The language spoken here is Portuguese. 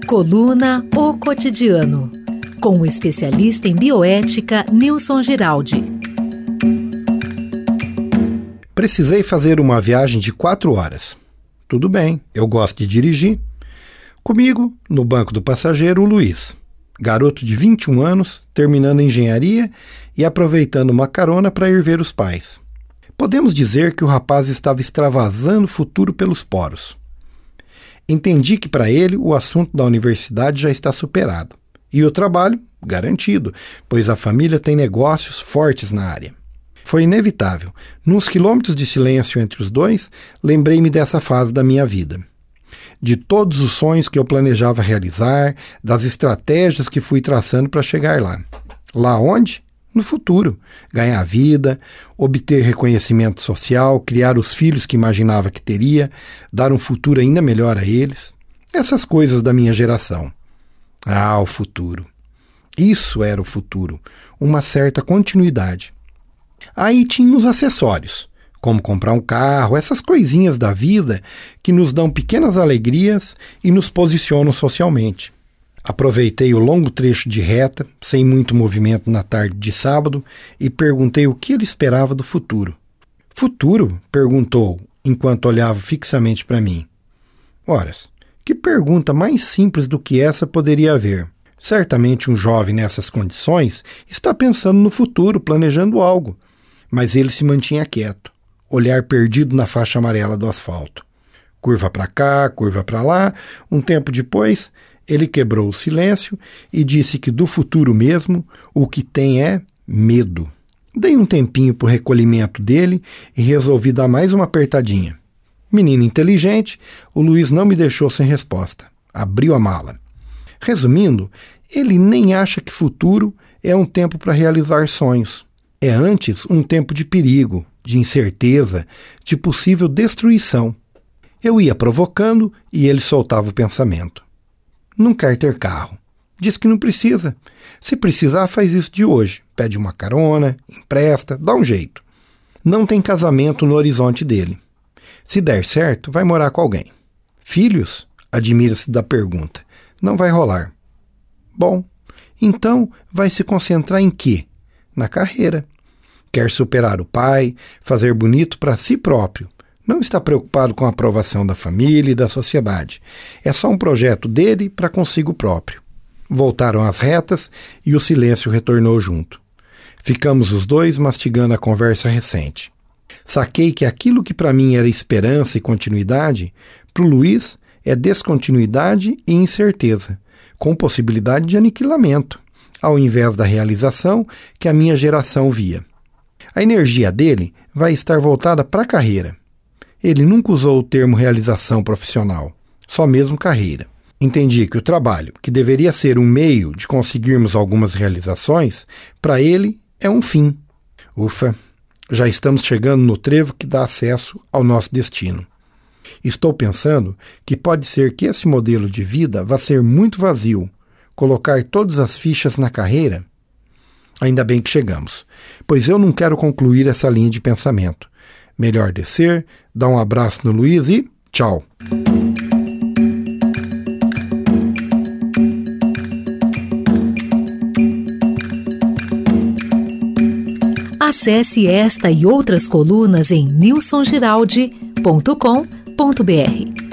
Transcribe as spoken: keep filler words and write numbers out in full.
Coluna O Cotidiano, com o especialista em bioética Nilson Giraldi. Precisei fazer uma viagem de quatro horas. Tudo bem, eu gosto de dirigir. Comigo, no banco do passageiro, o Luiz, garoto de vinte e um anos, terminando engenharia e aproveitando uma carona para ir ver os pais. Podemos dizer que o rapaz estava extravasando o futuro pelos poros. Entendi que para ele o assunto da universidade já está superado. E o trabalho, garantido, pois a família tem negócios fortes na área. Foi inevitável. Nos quilômetros de silêncio entre os dois, lembrei-me dessa fase da minha vida. De todos os sonhos que eu planejava realizar, das estratégias que fui traçando para chegar lá. Lá onde? No futuro. Ganhar vida, obter reconhecimento social, criar os filhos que imaginava que teria, dar um futuro ainda melhor a eles. Essas coisas da minha geração. Ah, o futuro. Isso era o futuro. Uma certa continuidade. Aí tinha os acessórios, como comprar um carro, essas coisinhas da vida que nos dão pequenas alegrias e nos posicionam socialmente. Aproveitei o longo trecho de reta, sem muito movimento na tarde de sábado, e perguntei o que ele esperava do futuro. Futuro? Perguntou, enquanto olhava fixamente para mim. Horas, que pergunta mais simples do que essa poderia haver? Certamente um jovem nessas condições está pensando no futuro, planejando algo. Mas ele se mantinha quieto, olhar perdido na faixa amarela do asfalto. Curva para cá, curva para lá. Um tempo depois, ele quebrou o silêncio e disse que do futuro mesmo, o que tem é medo. Dei um tempinho para o recolhimento dele e resolvi dar mais uma apertadinha. Menino inteligente, o Luiz não me deixou sem resposta. Abriu a mala. Resumindo, ele nem acha que futuro é um tempo para realizar sonhos. É antes um tempo de perigo, de incerteza, de possível destruição. Eu ia provocando e ele soltava o pensamento. Não quer ter carro. Diz que não precisa. Se precisar, faz isso de hoje. Pede uma carona, empresta, dá um jeito. Não tem casamento no horizonte dele. Se der certo, vai morar com alguém. Filhos? Admira-se da pergunta. Não vai rolar. Bom, então vai se concentrar em quê? Na carreira. Quer superar o pai, fazer bonito para si próprio. Não está preocupado com a aprovação da família e da sociedade. É só um projeto dele para consigo próprio. Voltaram às retas e o silêncio retornou junto. Ficamos os dois mastigando a conversa recente. Saquei que aquilo que para mim era esperança e continuidade, para o Luiz é descontinuidade e incerteza, com possibilidade de aniquilamento, ao invés da realização que a minha geração via. A energia dele vai estar voltada para a carreira. Ele nunca usou o termo realização profissional, só mesmo carreira. Entendi que o trabalho, que deveria ser um meio de conseguirmos algumas realizações, para ele é um fim. Ufa, já estamos chegando no trevo que dá acesso ao nosso destino. Estou pensando que pode ser que esse modelo de vida vá ser muito vazio. Colocar todas as fichas na carreira? Ainda bem que chegamos, pois eu não quero concluir essa linha de pensamento. Melhor descer, dar um abraço no Luiz e tchau. Acesse esta e outras colunas em nilson giraldi ponto com ponto br.